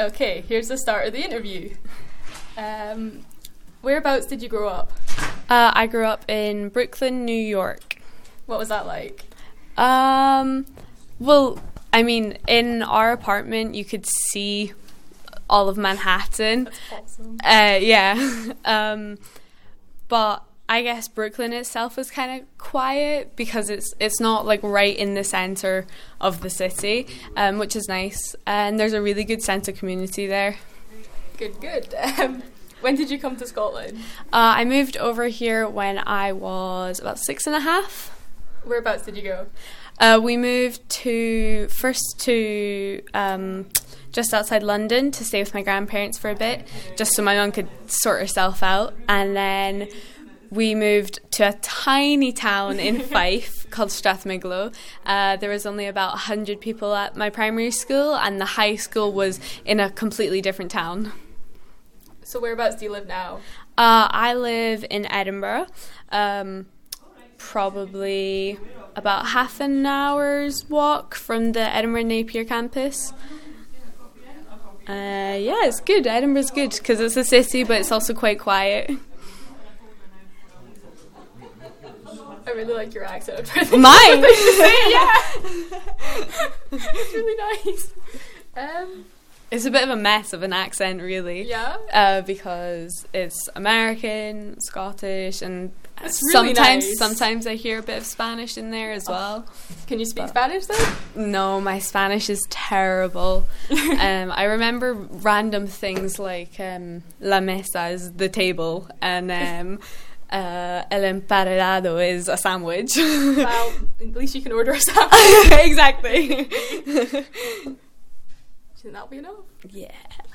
Okay, here's the start of the interview. Whereabouts did you grow up? I grew up in Brooklyn, New York. What was that like? Well, I mean, in our apartment, you could see all of Manhattan. That's awesome. Yeah. But I guess Brooklyn itself is kind of quiet because it's not like right in the centre of the city, which is nice. And there's a really good sense of community there. Good. When did you come to Scotland? I moved over here when I was about 6.5. Whereabouts did you go? We moved to just outside London to stay with my grandparents for a bit, just so my mum could sort herself out. And then we moved to a tiny town in Fife called Strathmiglo. There was only about 100 people at my primary school, and the high school was in a completely different town. So whereabouts do you live now? I live in Edinburgh, probably about half an hour's walk from the Edinburgh Napier campus. Yeah, it's good. Edinburgh's good because it's a city, but it's also quite quiet. I really like your accent. Mine? It's really nice. It's a bit of a mess of an accent, really. Yeah? Because it's American, Scottish, and It's really nice. sometimes I hear a bit of Spanish in there as well. Can you speak Spanish then? No, my Spanish is terrible. I remember random things like la mesa is the table, and el emparedado is a sandwich. Well, at least you can order a sandwich. Exactly. Shouldn't that be enough? Yeah.